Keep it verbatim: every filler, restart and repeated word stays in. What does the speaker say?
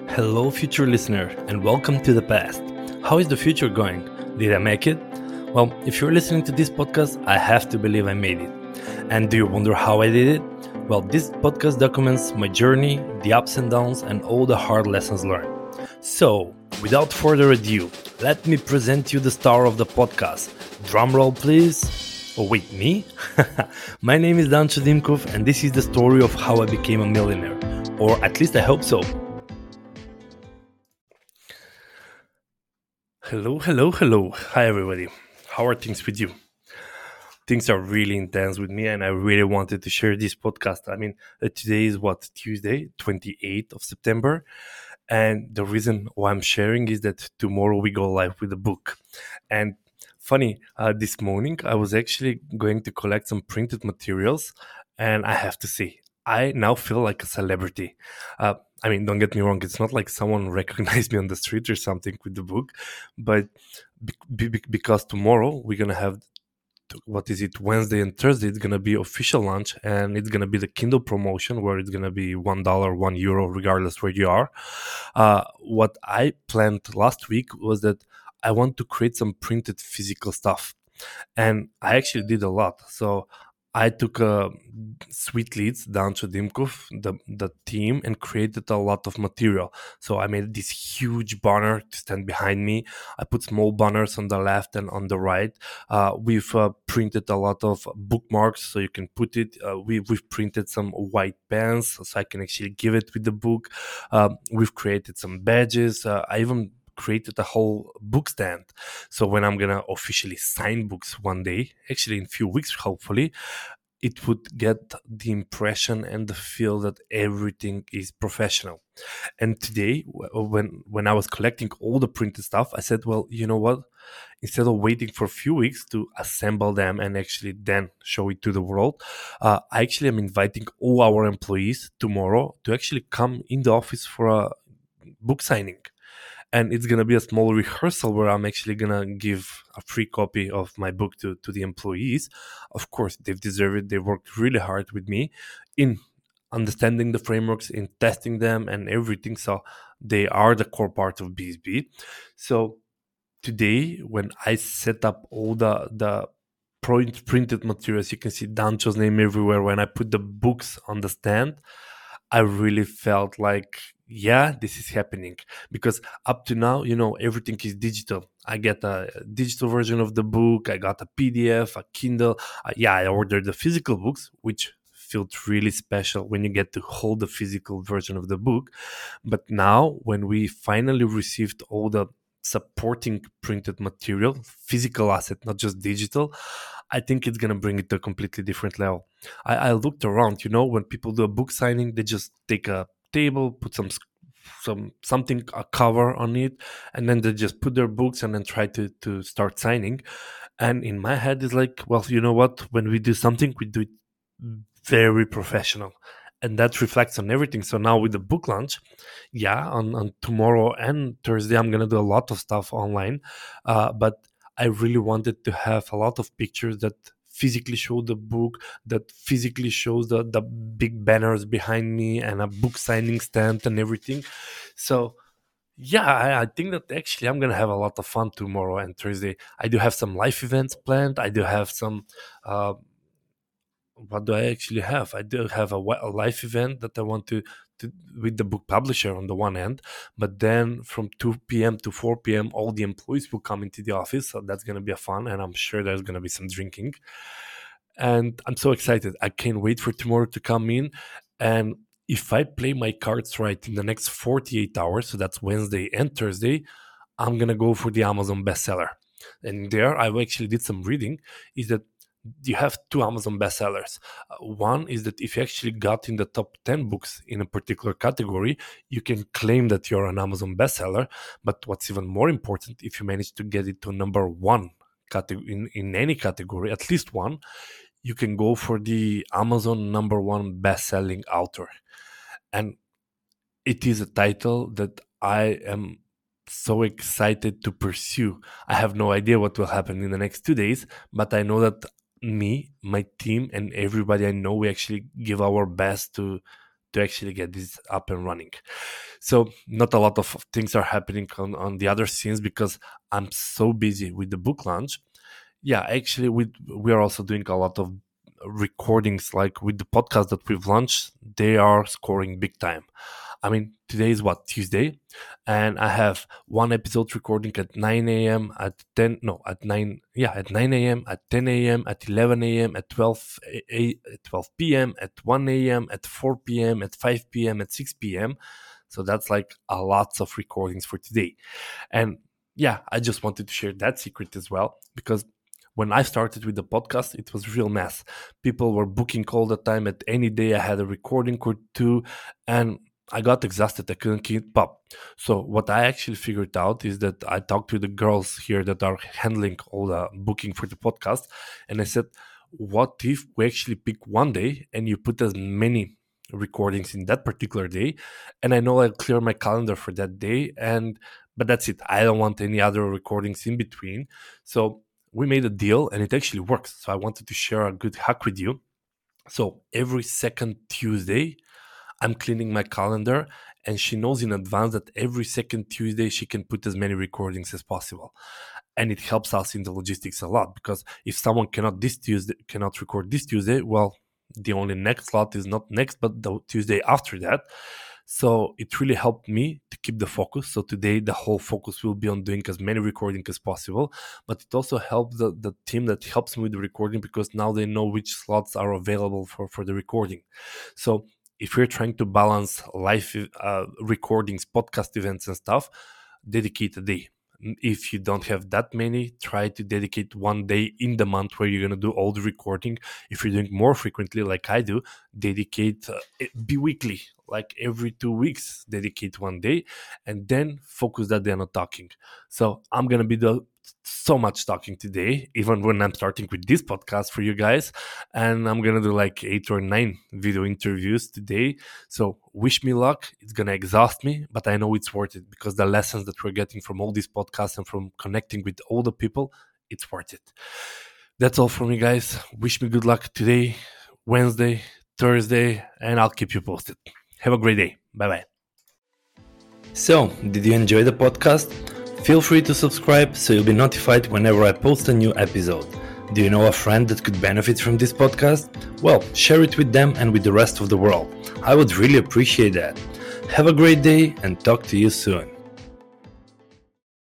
Hello, future listener, and welcome to the past. How is the future going? Did I make it? Well, if you're listening to this podcast, I have to believe I made it. And do you wonder how I did it? Well, this podcast documents my journey, the ups and downs, and all the hard lessons learned. So, without further ado, let me present you the star of the podcast. Drumroll, please. Oh, wait, me? My name is Dancho Dimkov, and this is the story of how I became a millionaire. Or at least I hope so. Hello, hello, hello. Hi, everybody. How are things with you? Things are really intense with me, and I really wanted to share this podcast. I mean, uh, today is what, Tuesday, twenty-eighth of September. And the reason why I'm sharing is that tomorrow we go live with a book. And funny, uh, this morning I was actually going to collect some printed materials, and I have to say, I now feel like a celebrity. Uh, I mean, don't get me wrong, it's not like someone recognized me on the street or something with the book, but be- be- because tomorrow we're gonna have what is it, Wednesday and Thursday, it's gonna be official launch, and it's gonna be the Kindle promotion where it's gonna be one dollar, one euro, regardless where you are. Uh, what I planned last week was that I want to create some printed physical stuff, and I actually did a lot. So I took uh, sweet leads down to Dimkov, the, the team, and created a lot of material. So I made this huge banner to stand behind me. I put small banners on the left and on the right. Uh, we've uh, printed a lot of bookmarks, so you can put it. Uh, we, we've printed some white pens, so I can actually give it with the book. Uh, we've created some badges. Uh, I even created a whole book stand. So when I'm gonna officially sign books one day, actually in a few weeks, hopefully, it would get the impression and the feel that everything is professional. And today, when when I was collecting all the printed stuff, I said, well, you know what? Instead of waiting for a few weeks to assemble them and actually then show it to the world, uh, I actually am inviting all our employees tomorrow to actually come in the office for a book signing. And it's going to be a small rehearsal where I'm actually going to give a free copy of my book to, to the employees. Of course, they've deserved it. They worked really hard with me in understanding the frameworks, in testing them and everything. So they are the core part of B S B. So today, when I set up all the, the print, printed materials, you can see Dancho's name everywhere. When I put the books on the stand, I really felt like, yeah, this is happening. Because up to now, you know, everything is digital. I get a digital version of the book, I got a P D F, a Kindle. Uh, yeah, I ordered the physical books, which felt really special when you get to hold the physical version of the book. But now, when we finally received all the supporting printed material, physical asset, not just digital, I think it's going to bring it to a completely different level. I, I looked around, you know, when people do a book signing, they just take a table, put some some something, a cover on it, and then they just put their books and then try to to start signing. And in my head, it's like, well, you know what? When we do something, we do it very professional, and that reflects on everything. So now with the book launch, yeah, on, on tomorrow and Thursday, I'm gonna do a lot of stuff online, uh, but I really wanted to have a lot of pictures that physically show the book, that physically shows the, the big banners behind me and a book signing stand and everything. So yeah, I, I think that actually I'm gonna have a lot of fun tomorrow and Thursday. I do have some live events planned. I do have some uh, what do I actually have? I do have a, a live event that I want to, to with the book publisher on the one end, but then from two p.m. to four p.m. all the employees will come into the office, so that's going to be a fun, and I'm sure there's going to be some drinking. And I'm so excited. I can't wait for tomorrow to come in. And if I play my cards right in the next forty-eight hours, so that's Wednesday and Thursday, I'm going to go for the Amazon bestseller. And there I actually did some reading, is that you have two Amazon bestsellers. Uh, one is that if you actually got in the top ten books in a particular category, you can claim that you're an Amazon bestseller. But what's even more important, if you manage to get it to number one category in, in any category, at least one, you can go for the Amazon number one best-selling author. And it is a title that I am so excited to pursue. I have no idea what will happen in the next two days, but I know that me, my team, and everybody I know, we actually give our best to to actually get this up and running. So not a lot of things are happening on, on the other scenes because I'm so busy with the book launch. Yeah, actually, we we are also doing a lot of recordings, like with the podcast that we've launched. They are scoring big time. I mean, today is what, Tuesday, and I have one episode recording at nine a.m., at ten, no, at nine, yeah, at nine a.m., at ten a.m., at eleven a.m., at twelve p.m., at one a.m., at four p.m., at five p.m., at six p.m. So that's like a lots of recordings for today. And yeah, I just wanted to share that secret as well, because when I started with the podcast, it was real mess. People were booking all the time. At any day, I had a recording or two, and I got exhausted. I couldn't keep up. So what I actually figured out is that I talked to the girls here that are handling all the booking for the podcast, and I said, what if we actually pick one day and you put as many recordings in that particular day, and I know I'll clear my calendar for that day, and but that's it. I don't want any other recordings in between. So we made a deal, and it actually works. So I wanted to share a good hack with you. So every second Tuesday, I'm cleaning my calendar, and she knows in advance that every second Tuesday she can put as many recordings as possible. And it helps us in the logistics a lot, because if someone cannot this Tuesday cannot record this Tuesday, well, the only next slot is not next, but the Tuesday after that. So it really helped me to keep the focus. So today the whole focus will be on doing as many recording as possible, but it also helps the, the team that helps me with the recording, because now they know which slots are available for, for the recording. So if you're trying to balance live uh, recordings, podcast events and stuff, dedicate a day. If you don't have that many, try to dedicate one day in the month where you're going to do all the recording. If you're doing more frequently, like I do, dedicate uh, bi-weekly, like every two weeks, dedicate one day, and then focus that day on talking. So I'm going to be the so much talking today, even when I'm starting with this podcast for you guys, and I'm gonna do like eight or nine video interviews today. So wish me luck. It's gonna exhaust me, but I know it's worth it, because the lessons that we're getting from all these podcasts and from connecting with all the people, it's worth it. That's all from me, guys. Wish me good luck today, Wednesday, Thursday, and I'll keep you posted. Have a great day. Bye bye. So, did you enjoy the podcast? Feel free to subscribe so you'll be notified whenever I post a new episode. Do you know a friend that could benefit from this podcast? Well, share it with them and with the rest of the world. I would really appreciate that. Have a great day and talk to you soon.